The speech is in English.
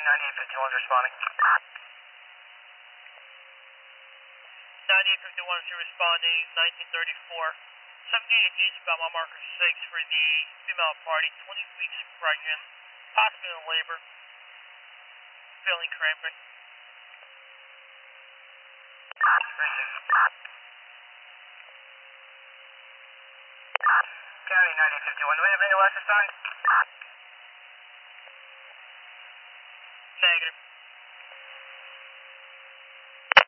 9851 is responding. 9851 is responding, 1934. 78 G's about mile marker 6 for the female party, 20 weeks pregnant, possibly in labor, feeling cramping. County 9851, do we have any less this time? Negative.